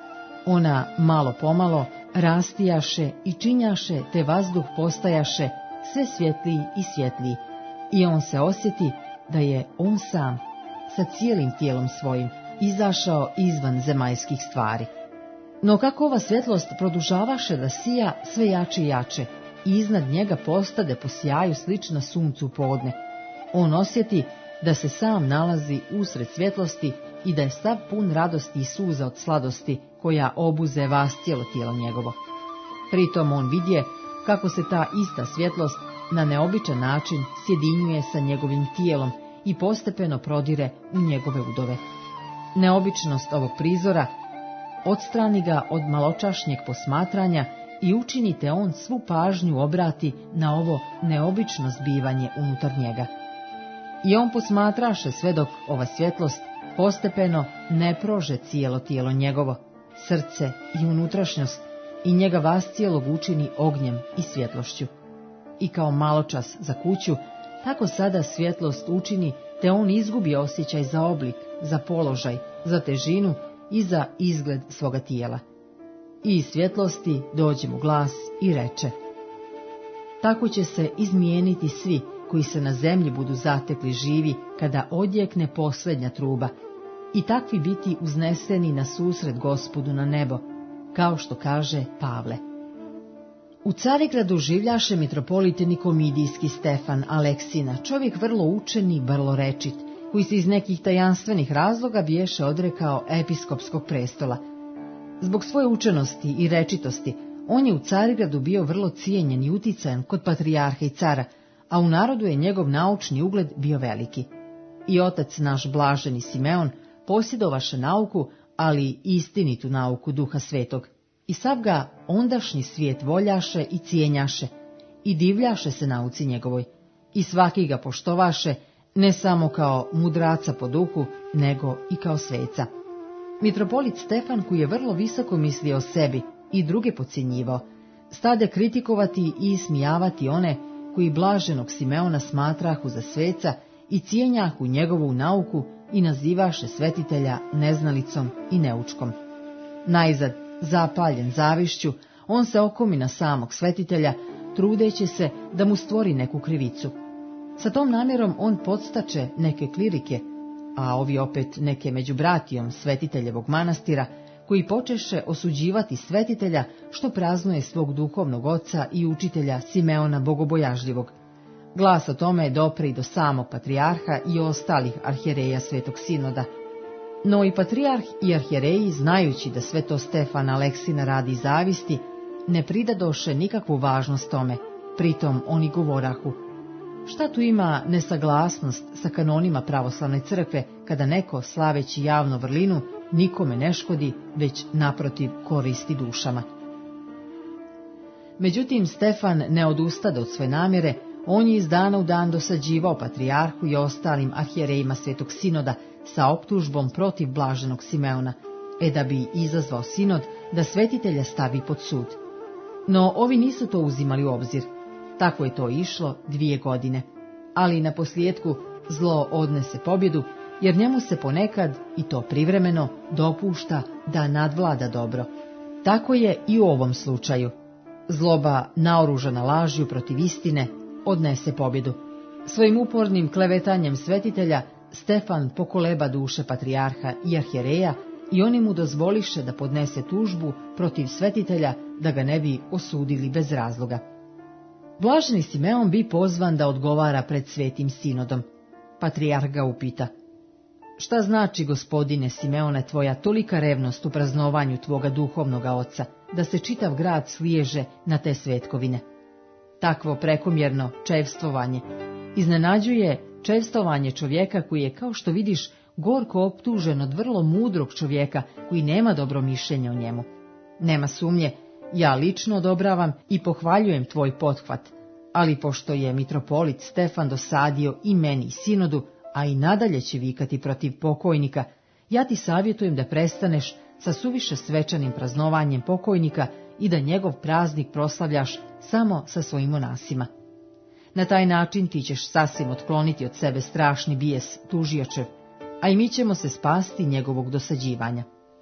Ona malo pomalo rastijaše i činjaše, te vazduh postajaše sve svjetliji i svjetliji, i on se osjeti da je on sam, sa cijelim tijelom svojim, izašao izvan zemaljskih stvari. No kako ova svjetlost produžavaše da sija sve jače i jače, i iznad njega postade po sjaju slična suncu u podne, on osjeti da se sam nalazi usred svjetlosti i da je sav pun radosti i suza od sladosti koja obuze vas cijelo tijelo njegovo. Pritom on vidje kako se ta ista svjetlost na neobičan način sjedinjuje sa njegovim tijelom i postepeno prodire u njegove udove. Neobičnost ovog prizora odstrani ga od maločašnjeg posmatranja i učinite on svu pažnju obrati na ovo neobično zbivanje unutar njega. I on posmatraše sve dok ova svjetlost postepeno ne prože cijelo tijelo njegovo, srce i unutrašnjost, i njega vas cijelog učini ognjem i svjetlošću. I kao maločas za kuću, tako sada svjetlost učini, te on izgubi osjećaj za oblik, za položaj, za težinu i za izgled svoga tijela. I iz svjetlosti dođe mu glas i reče: tako će se izmijeniti svi koji se na zemlji budu zatekli živi kada odjekne posljednja truba, i takvi biti uzneseni na susret Gospodu na nebo, kao što kaže Pavle. U Carigradu življaše mitropolit Nikomidijski Stefan Aleksina, čovjek vrlo učen i vrlo rečit, koji se iz nekih tajanstvenih razloga biješe odrekao episkopskog prestola. Zbog svoje učenosti i rečitosti, on je u Carigradu bio vrlo cijenjen i uticajan kod patrijarha i cara, a u narodu je njegov naučni ugled bio veliki. I otac naš blaženi Simeon posjedovaše nauku, ali istinitu nauku Duha Svetog, i sav ga ondašnji svijet voljaše i cijenjaše, i divljaše se nauci njegovoj, i svaki ga poštovaše, ne samo kao mudraca po duhu, nego i kao sveca. Mitropolit Stefan, koji je vrlo visoko mislio o sebi i druge podcjenjivao, stade kritikovati i ismijavati one koji blaženog Simeona smatrahu za sveca i cijenjahu njegovu nauku i nazivaše svetitelja neznalicom i neučkom. Najzad, zapaljen zavišću, on se okomi na samog svetitelja, trudeći se da mu stvori neku krivicu. Sa tom namjerom on podstače neke klirike, a ovi opet neke među bratijom svetiteljevog manastira, koji počeše osuđivati svetitelja što praznuje svog duhovnog oca i učitelja Simeona Bogobojažljivog. Glas o tome dopre i do samog patrijarha i ostalih arhijereja Svetog Sinoda. No i patrijarh i arhijereji, znajući da sve to Stefan Aleksina radi zavisti, ne pridadoše nikakvu važnost tome, pritom oni govorahu: šta tu ima nesaglasnost sa kanonima pravoslavne crkve, kada neko, slaveći javno vrlinu, nikome ne škodi, već naprotiv koristi dušama. Međutim, Stefan ne odustade od svoje namjere, on je iz dana u dan dosađivao patrijarhu i ostalim arhijerejima Svetog Sinoda sa optužbom protiv blaženog Simeona, e da bi izazvao sinod da svetitelja stavi pod sud. No ovi nisu to uzimali u obzir. Tako je to išlo dvije godine, ali na posljedku zlo odnese pobjedu, jer njemu se ponekad, i to privremeno, dopušta da nadvlada dobro. Tako je i u ovom slučaju. Zloba, naoružana lažju protiv istine, odnese pobjedu. Svojim upornim klevetanjem svetitelja Stefan pokoleba duše patrijarha i arhijereja i oni mu dozvoliše da podnese tužbu protiv svetitelja, da ga ne bi osudili bez razloga. Blaženi Simeon bi pozvan da odgovara pred Svetim Sinodom. Patrijarh ga upita: šta znači, gospodine Simeone, tvoja tolika revnost u praznovanju tvoga duhovnoga oca, da se čitav grad sliježe na te svetkovine? Takvo prekomjerno čevstvovanje iznenađuje čevstovanje čovjeka koji je, kao što vidiš, gorko optužen od vrlo mudrog čovjeka koji nema dobro mišljenje o njemu. Nema sumnje, ja lično odobravam i pohvaljujem tvoj pothvat, ali pošto je mitropolit Stefan dosadio i meni i sinodu, a i nadalje će vikati protiv pokojnika, ja ti savjetujem da prestaneš sa suviše svečanim praznovanjem pokojnika i da njegov praznik proslavljaš samo sa svojim monasima. Na taj način ti ćeš sasvim otkloniti od sebe strašni bijes tužiočev, a i mi ćemo se spasti njegovog dosađivanja.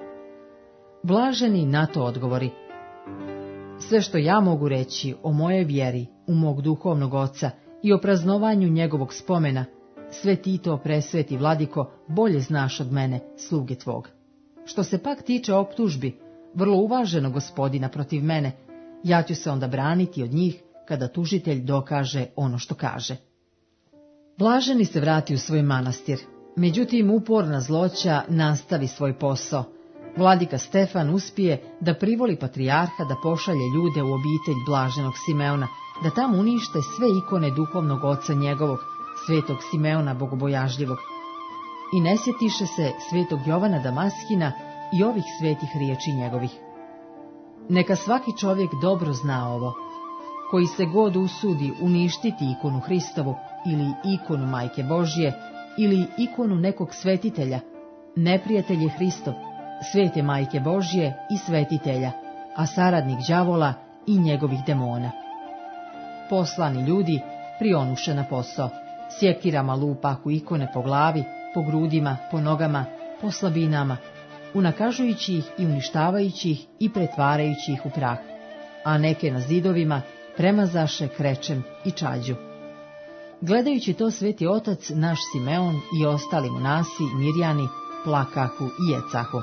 Blaženi na to odgovori: sve što ja mogu reći o mojoj vjeri u mog duhovnog oca i o praznovanju njegovog spomena, sve ti to, presveti vladiko, bolje znaš od mene, sluge tvog. Što se pak tiče optužbi vrlo uvaženog gospodina protiv mene, ja ću se onda braniti od njih kada tužitelj dokaže ono što kaže. Blaženi se vrati u svoj manastir, međutim uporna zloća nastavi svoj posao. Vladika Stefan uspije da privoli patrijarha da pošalje ljude u obitelj blaženog Simeona, da tamo unište sve ikone duhovnog oca njegovog, svetog Simeona Bogobojažljivog. I ne sjetiše se svetog Jovana Damaskina i ovih svetih riječi njegovih: neka svaki čovjek dobro zna ovo, koji se god usudi uništiti ikonu Hristovu ili ikonu Majke Božje ili ikonu nekog svetitelja, neprijatelj je Hristov, svete Majke Božje i svetitelja, a saradnik đavola i njegovih demona. Poslani ljudi prionuše na posao, sjekirama lupahu ikone po glavi, po grudima, po nogama, po slabinama, unakažujući ih i uništavajući ih i pretvarajući ih u prah, a neke na zidovima premazaše krečem i čađu. Gledajući to, sveti otac naš Simeon i ostali monasi i mirjani plakahu i jecahu.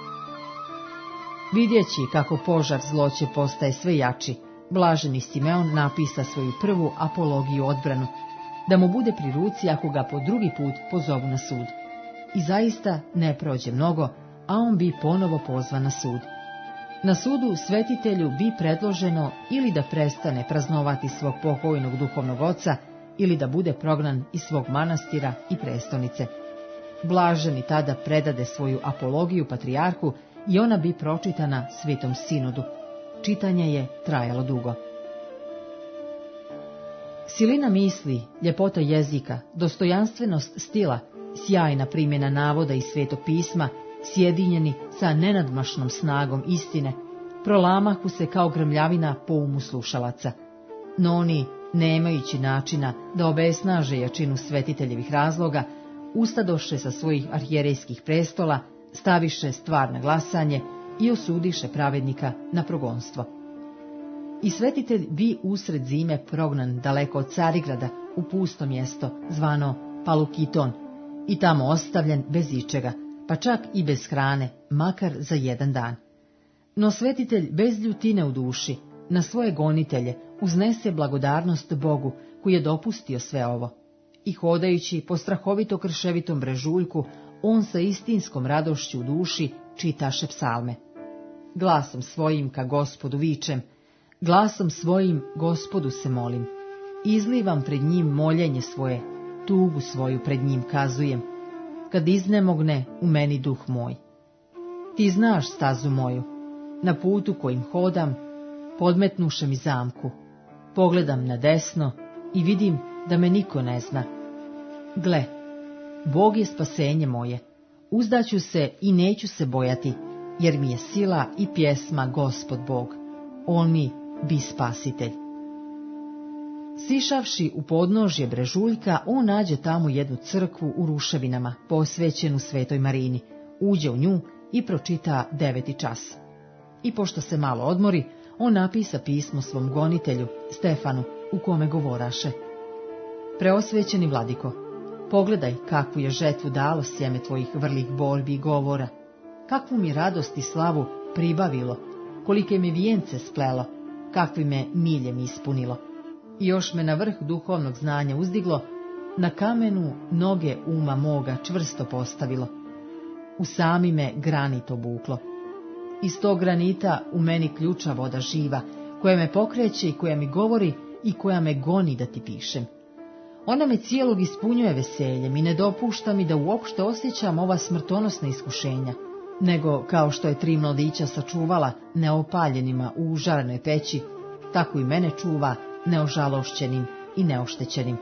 Vidjeći kako požar zloće postaje sve jači, blaženi Simeon napisa svoju prvu apologiju odbranu, da mu bude pri ruci ako ga po drugi put pozovu na sud. I zaista ne prođe mnogo, a on bi ponovo pozvan na sud. Na sudu svetitelju bi predloženo ili da prestane praznovati svog pokojnog duhovnog oca, ili da bude prognan iz svog manastira i prestonice. Blaženi tada predade svoju apologiju patrijarhu i ona bi pročitana Svetom Sinodu. Čitanje je trajalo dugo. Silina misli, ljepota jezika, dostojanstvenost stila, sjajna primjena navoda iz Svetog pisma sjedinjeni sa nenadmašnom snagom istine, prolamahu se kao grmljavina po umu slušalaca. No oni, nemajući načina da obesnaže jačinu svetiteljevih razloga, ustadoše sa svojih arhijerejskih prestola, staviše stvar na glasanje i osudiše pravednika na progonstvo. I svetitelj bi usred zime prognan daleko od Carigrada u pusto mjesto zvano Palukiton i tamo ostavljen bez ičega, pa čak i bez hrane, makar za jedan dan. No svetitelj bez ljutine u duši na svoje gonitelje uznese blagodarnost Bogu koji je dopustio sve ovo. I hodajući po strahovito krševitom brežuljku, on sa istinskom radošću u duši čitaše psalme. Glasom svojim ka Gospodu vičem, glasom svojim Gospodu se molim. Izlivam pred njim moljenje svoje, tugu svoju pred njim kazujem, kad iznemogne u meni duh moj. Ti znaš stazu moju, na putu kojim hodam, podmetnuše mi zamku. Pogledam na desno i vidim da me niko ne zna. Gle, Bog je spasenje moje, uzdaću se i neću se bojati, jer mi je sila i pjesma Gospod Bog, on mi bi spasitelj. Sišavši u podnožje brežuljka, on nađe tamo jednu crkvu u ruševinama, posvećenu Svetoj Marini, uđe u nju i pročita deveti čas. I pošto se malo odmori, on napisa pismo svom gonitelju, Stefanu, u kome govoraše: Preosvećeni vladiko, pogledaj kakvu je žetvu dalo sjeme tvojih vrlih borbi i govora, kakvu mi radost i slavu pribavilo, kolike mi vijence splelo, kakvi me miljem ispunilo. I još me na vrh duhovnog znanja uzdiglo, na kamenu noge uma moga čvrsto postavilo. U sami me granit obuklo. Iz tog granita u meni ključa voda živa, koja me pokreće i koja mi govori i koja me goni da ti pišem. Ona me cijelog ispunjuje veseljem i ne dopušta mi da uopšte osjećam ova smrtonosna iskušenja, nego kao što je tri mladića sačuvala neopaljenima u užarenoj peći, tako i mene čuva neožalošćenim i neoštećenim.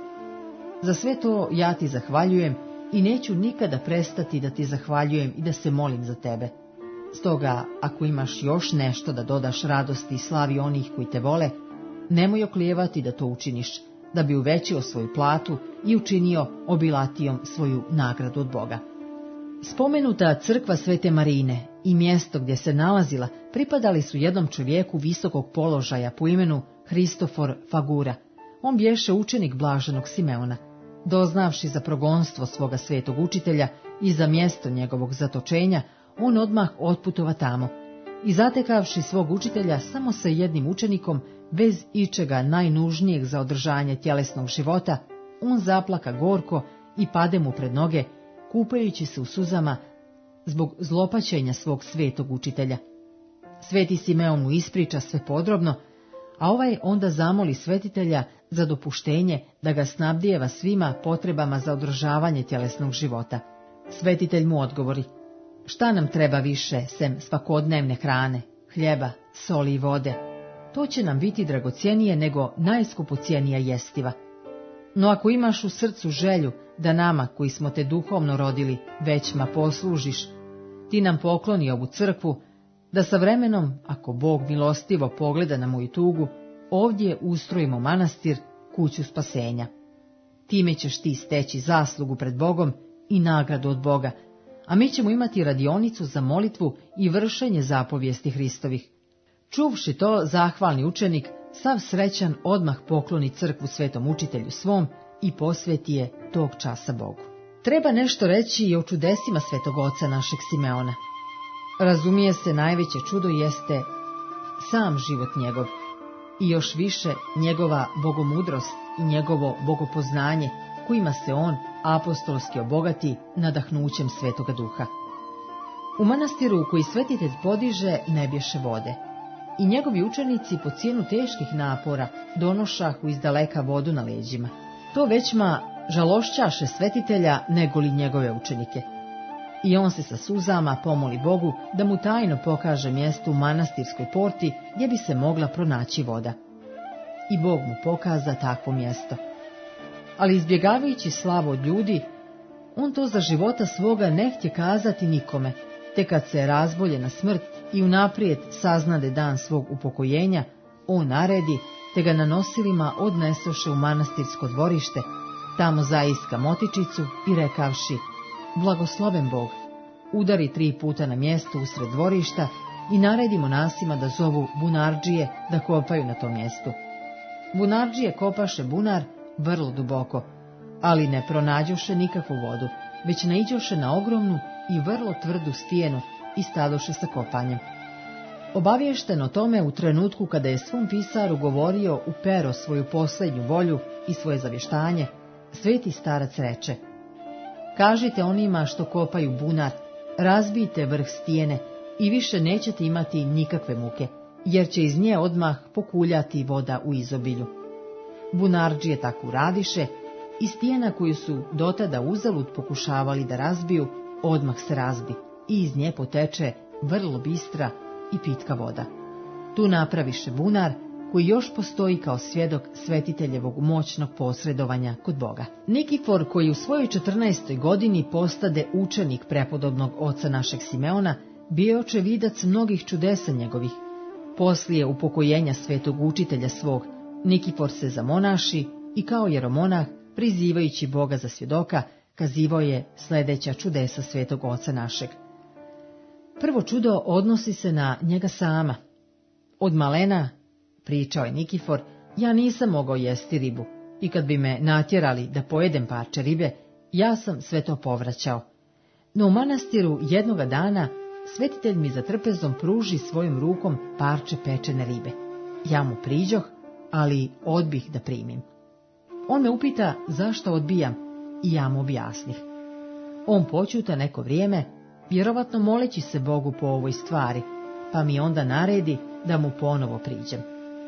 Za sve to ja ti zahvaljujem i neću nikada prestati da ti zahvaljujem i da se molim za tebe. Stoga, ako imaš još nešto da dodaš radosti i slavi onih koji te vole, nemoj oklijevati da to učiniš, da bi uvećio svoju platu i učinio obilatijom svoju nagradu od Boga. Spomenuta crkva Svete Marine i mjesto gdje se nalazila pripadali su jednom čovjeku visokog položaja po imenu Hristofor Fagura. On bješe učenik blaženog Simeona. Doznavši za progonstvo svoga svetog učitelja i za mjesto njegovog zatočenja, on odmah otputova tamo. I zatekavši svog učitelja samo sa jednim učenikom, bez ičega najnužnijeg za održanje tjelesnog života, on zaplaka gorko i pade mu pred noge, kupajući se u suzama zbog zlopaćenja svog svetog učitelja. Sveti Simeon mu ispriča sve podrobno, a ovaj onda zamoli svetitelja za dopuštenje da ga snabdijeva svima potrebama za održavanje tjelesnog života. Svetitelj mu odgovori: šta nam treba više sem svakodnevne hrane, hljeba, soli i vode? To će nam biti dragocjenije nego najskupocijenija jestiva. No ako imaš u srcu želju da nama, koji smo te duhovno rodili, većma poslužiš, ti nam pokloni ovu crkvu, da sa vremenom, ako Bog milostivo pogleda na moju tugu, ovdje ustrojimo manastir, kuću spasenja. Time ćeš ti steći zaslugu pred Bogom i nagradu od Boga, a mi ćemo imati radionicu za molitvu i vršenje zapovijesti Hristovih. Čuvši to, zahvalni učenik, sav srećan, odmah pokloni crkvu svetom učitelju svom i posveti je tog časa Bogu. Treba nešto reći i o čudesima svetog oca našeg Simeona. Razumije se, najveće čudo jeste sam život njegov i još više njegova bogomudrost i njegovo bogopoznanje, kojima se on apostolski obogati nadahnućem Svetoga Duha. U manastiru koji svetitelj podiže ne bješe vode i njegovi učenici po cijenu teških napora donošahu iz daleka vodu na leđima. To većma žalošćaše svetitelja nego li njegove učenike. I on se sa suzama pomoli Bogu da mu tajno pokaže mjesto u manastirskoj porti gdje bi se mogla pronaći voda. I Bog mu pokaza takvo mjesto. Ali izbjegavajući slavu od ljudi, on to za života svoga ne htje kazati nikome, te kad se razbolje na smrt i unaprijed saznade dan svog upokojenja, on naredi, te ga na nosilima odnesoše u manastirsko dvorište, tamo zaiska motičicu i rekavši: blagosloven Bog, udari tri puta na mjesto usred dvorišta i naredi monasima da zovu bunardžije da kopaju na tom mjestu. Bunardžije kopaše bunar vrlo duboko, ali ne pronađoše nikakvu vodu, već naiđoše na ogromnu i vrlo tvrdu stijenu i stadoše sa kopanjem. Obaviješten o tome u trenutku kada je svom pisaru govorio u pero svoju posljednju volju i svoje zavještanje, sveti starac reče: kažite onima što kopaju bunar, razbijte vrh stijene i više nećete imati nikakve muke, jer će iz nje odmah pokuljati voda u izobilju. Bunardžije tako uradiše i stijena koju su dotada uzalud pokušavali da razbiju, odmah se razbi i iz nje poteče vrlo bistra i pitka voda. Tu napraviše bunar koji još postoji kao svjedok svetiteljevog moćnog posredovanja kod Boga. Nikifor, koji u svojoj četrnaestoj godini postade učenik prepodobnog oca našeg Simeona, bio je očevidac mnogih čudesa njegovih. Poslije upokojenja svetog učitelja svog, Nikifor se zamonaši i kao jeromonah, prizivajući Boga za svjedoka, kazivao je sljedeća čudesa svetog oca našeg. Prvo čudo odnosi se na njega sama. Od malena, pričao je Nikifor, ja nisam mogao jesti ribu i kad bi me natjerali da pojedem parče ribe, ja sam sve to povraćao. No u manastiru jednoga dana svetitelj mi za trpezom pruži svojom rukom parče pečene ribe. Ja mu priđoh, ali odbih da primim. On me upita zašto odbijam i ja mu objasnih. On počuta neko vrijeme, vjerovatno moleći se Bogu po ovoj stvari, pa mi onda naredi da mu ponovo priđem.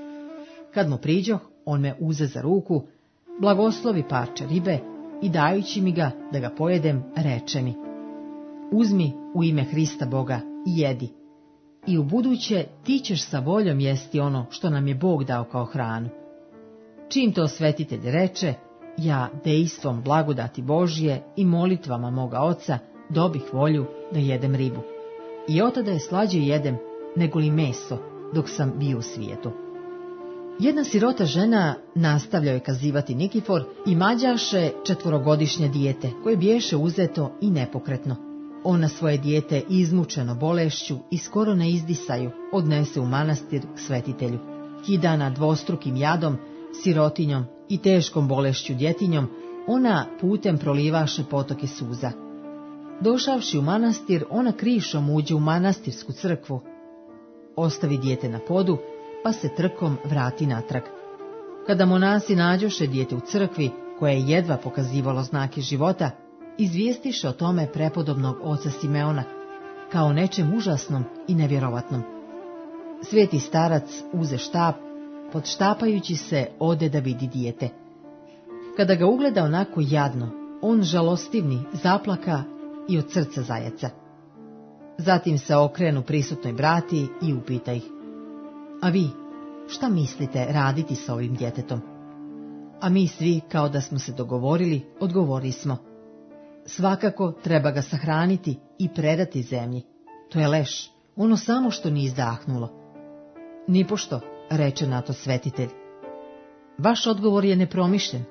Kad mu priđoh, on me uze za ruku, blagoslovi parče ribe i dajući mi ga da ga pojedem, reče mi: uzmi u ime Hrista Boga i jedi, i u buduće ti ćeš sa voljom jesti ono što nam je Bog dao kao hranu. Čim to svetitelj reče, ja dejstvom blagodati Božje i molitvama moga oca dobih volju da jedem ribu. I od tada je slađe jedem nego li meso dok sam bio u svijetu. Jedna sirota žena, nastavljao je kazivati Nikifor, imađaše četvorogodišnje dijete koje biješe uzeto i nepokretno. Ona svoje dijete izmučeno bolešću i skoro na izdisaju odnese u manastir k svetitelju. Kidana dvostrukim jadom, sirotinjom i teškom bolešću djetinjom, ona putem prolivaše potoke suza. Došavši u manastir, ona krišom uđe u manastirsku crkvu, ostavi dijete na podu, pa se trkom vrati natrag. Kada monasi nađoše dijete u crkvi, koje je jedva pokazivalo znake života, izvijestiše o tome prepodobnog oca Simeona, kao nečem užasnom i nevjerovatnom. Sveti starac uze štap, podštapajući se ode da vidi dijete. Kada ga ugleda onako jadno, on žalostivni zaplaka i od srca zajeca. Zatim se okrenu prisutnoj brati i upita ih: a vi, šta mislite raditi sa ovim djetetom? A mi svi, kao da smo se dogovorili, odgovorili smo: svakako treba ga sahraniti i predati zemlji. To je leš, ono samo što ni izdahnulo. Nipošto, reče na to svetitelj. Vaš odgovor je nepromišljen.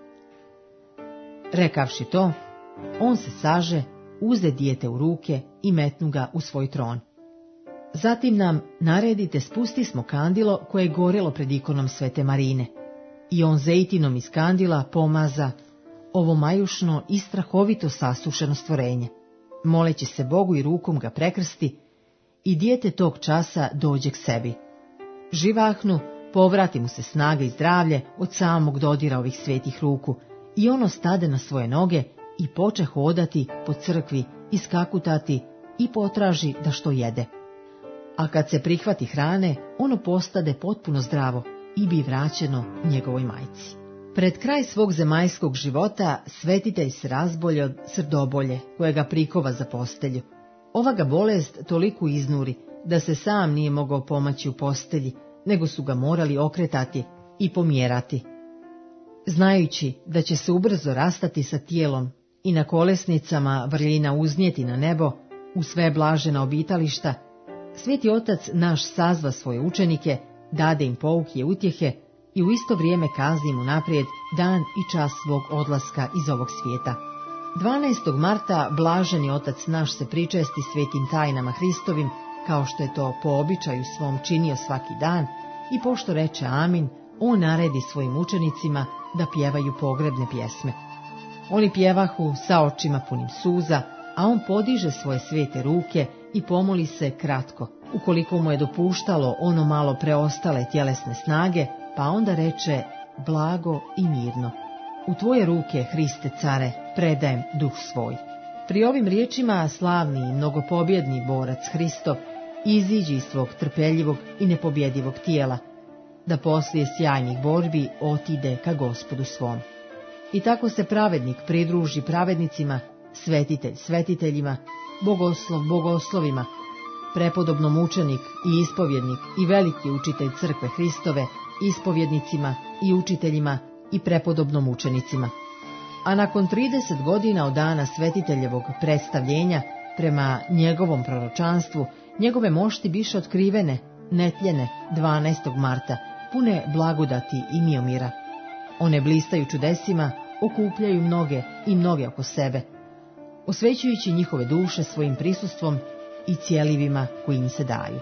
Rekavši to, on se saže, uze dijete u ruke i metnu ga u svoj tron. Zatim nam naredite spustismo kandilo koje je gorelo pred ikonom Svete Marine, i on zejtinom iz kandila pomaza ovo majušno i strahovito sasušeno stvorenje, moleći se Bogu i rukom ga prekrsti, i dijete tog časa dođe k sebi. Živahnu, povrati mu se snaga i zdravlje od samog dodira ovih svetih ruku, i ono stade na svoje noge i poče hodati po crkvi, iskakutati i potraži da što jede. A kad se prihvati hrane, ono postade potpuno zdravo i bi vraćeno njegovoj majci. Pred kraj svog zemaljskog života svetitelj se razbolje od srdobolje, koje ga prikova za postelju. Ova ga bolest toliko iznuri da se sam nije mogao pomaći u postelji, nego su ga morali okretati i pomjerati. Znajući da će se ubrzo rastati sa tijelom i na kolesnicama vrljina uznijeti na nebo, u sve blažena obitališta, Sveti Otac naš sazva svoje učenike, dade im pouke i utjehe i u isto vrijeme kazni im unaprijed dan i čas svog odlaska iz ovog svijeta. dvanaestog marta blaženi Otac naš se pričesti svetim tajnama Hristovim, kao što je to po običaju svom činio svaki dan, i pošto reče amin, on naredi svojim učenicima da pjevaju pogrebne pjesme. Oni pjevahu sa očima punim suza, a on podiže svoje svete ruke i pomoli se kratko, ukoliko mu je dopuštalo ono malo preostale tjelesne snage, pa onda reče blago i mirno: u tvoje ruke, Hriste care, predajem duh svoj. Pri ovim riječima slavni i mnogopobjedni borac Hristov iziđe iz svog trpeljivog i nepobjedivog tijela, da poslije sjajnih borbi otide ka Gospodu svom. I tako se pravednik pridruži pravednicima, svetitelj svetiteljima, bogoslov bogoslovima, prepodobno mučenik i ispovjednik i veliki učitelj crkve Hristove, ispovjednicima i učiteljima i prepodobno mučenicima. A nakon trideset godina od dana svetiteljevog predstavljenja, prema njegovom proročanstvu, njegove mošti biše otkrivene, netljene, dvanaestog marta, pune blagodati i miomira. One blistaju čudesima, okupljaju mnoge i mnoge oko sebe, osvećujući njihove duše svojim prisustvom i cijelivima koji im se daju.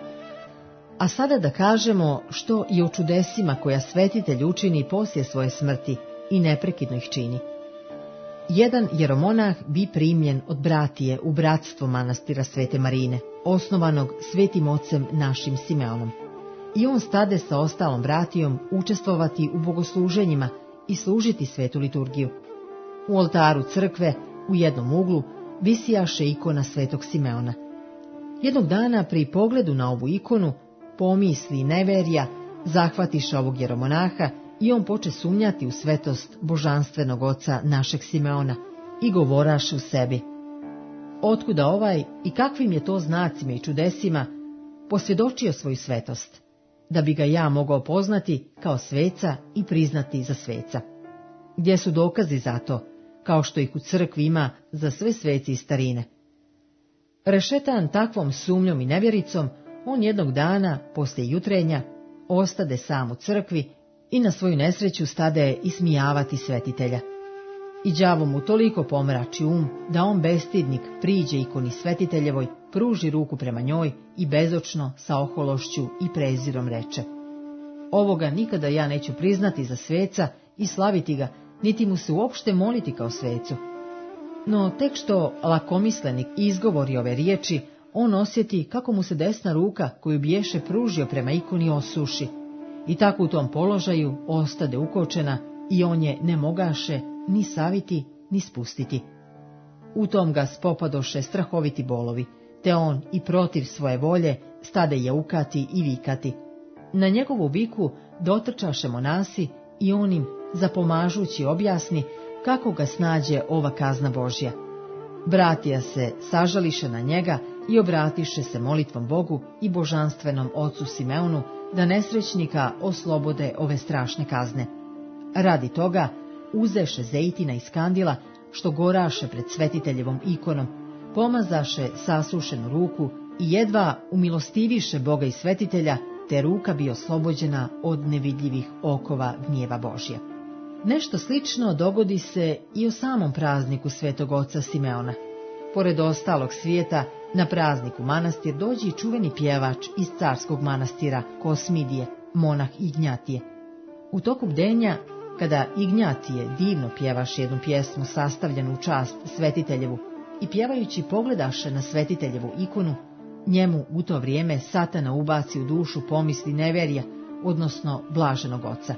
A sada da kažemo što i o čudesima koja svetitelj učini poslije svoje smrti i neprekidno ih čini. Jedan jeromonah bi primljen od bratije u bratstvo manastira Svete Marine, osnovanog svetim ocem našim Simeonom. I on stade sa ostalom bratijom učestvovati u bogosluženjima i služiti svetu liturgiju. U oltaru crkve, u jednom uglu, visijaše ikona svetog Simeona. Jednog dana pri pogledu na ovu ikonu, pomisli neverija zahvatiše ovog jeromonaha i on poče sumnjati u svetost božanstvenog oca našeg Simeona i govoraše u sebi: otkuda ovaj i kakvim je to znacima i čudesima posvjedočio svoju svetost, da bi ga ja mogao poznati kao sveca i priznati za sveca. Gdje su dokazi za to, kao što ih u crkvi ima za sve sveci iz starine? Rešetan takvom sumnjom i nevjericom, on jednog dana, poslije jutrenja, ostade sam u crkvi i na svoju nesreću stade ismijavati svetitelja. I đavo mu toliko pomrači um, da on bestidnik priđe ikoni svetiteljevoj, pruži ruku prema njoj i bezočno, sa ohološću i prezirom reče: ovoga nikada ja neću priznati za sveca i slaviti ga, niti mu se uopšte moliti kao svecu. No tek što lakomislenik izgovori ove riječi, on osjeti kako mu se desna ruka koju biješe pružio prema ikoni osuši, i tako u tom položaju ostade ukočena i on je ne mogaše ni saviti ni spustiti. U tom ga spopadoše strahoviti bolovi, te on i protiv svoje volje stade jaukati i vikati. Na njegovu viku dotrčaše monasi i on im, zapomažući, objasni kako ga snađe ova kazna Božja. Bratija se sažališe na njega i obratiše se molitvom Bogu i božanstvenom ocu Simeonu da nesrećnika oslobode ove strašne kazne. Radi toga uzeše zejtina iz kandila, što goraše pred svetiteljevom ikonom, pomazaše sasušenu ruku i jedva umilostiviše Boga i svetitelja, te ruka bi oslobođena od nevidljivih okova gnjeva Božja. Nešto slično dogodi se i o samom prazniku svetog oca Simeona. Pored ostalog svijeta, na praznik u manastir dođe i čuveni pjevač iz carskog manastira Kosmidije, monah Ignjatije. U toku bdenja, kada Ignjatije divno pjevaše jednu pjesmu sastavljenu u čast svetiteljevu i pjevajući pogledaše na svetiteljevu ikonu, njemu u to vrijeme Satana ubaci u dušu pomisli neverija, odnosno blaženog oca.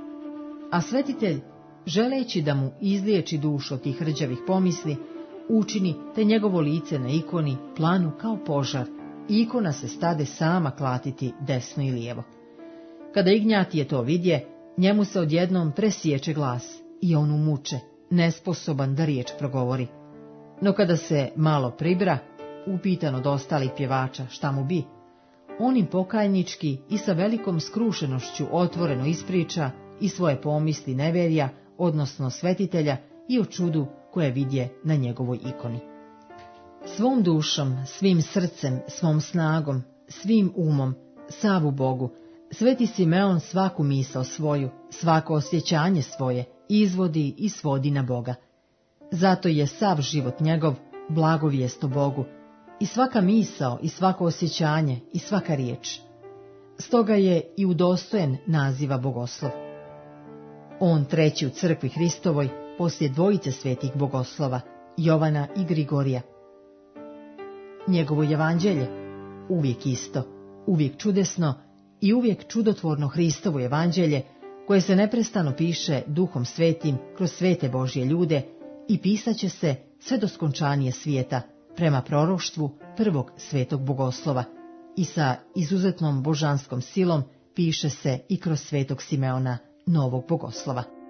A svetitelj, želeći da mu izliječi dušu od tih rđavih pomisli, učini te njegovo lice na ikoni planu kao požar i ikona se stade sama klatiti desno i lijevo. Kada Ignjatije to vidje, njemu se odjednom presječe glas i on umuče, nesposoban da riječ progovori. No kada se malo pribra, upitan od ostalih pjevača šta mu bi, on im pokajnički i sa velikom skrušenošću otvoreno ispriča i svoje pomisli neverija, odnosno svetitelja, i o čudu koje vidje na njegovoj ikoni. Svom dušom, svim srcem, svom snagom, svim umom, sav u Bogu, Sveti Simeon svaku misao svoju, svako osjećanje svoje izvodi i svodi na Boga. Zato je sav život njegov blagovijest o Bogu, i svaka misao, i svako osjećanje, i svaka riječ. Stoga je i udostojen naziva bogoslov. On treći u crkvi Hristovoj, poslije dvojice svetih bogoslova, Jovana i Grigorija. Njegovo evanđelje, uvijek isto, uvijek čudesno i uvijek čudotvorno Hristovo evanđelje, koje se neprestano piše Duhom Svetim kroz svete Božje ljude i pisaće se sve do skončanije svijeta, prema proroštvu prvog svetog bogoslova, i sa izuzetnom božanskom silom piše se i kroz svetog Simeona, novog bogoslova.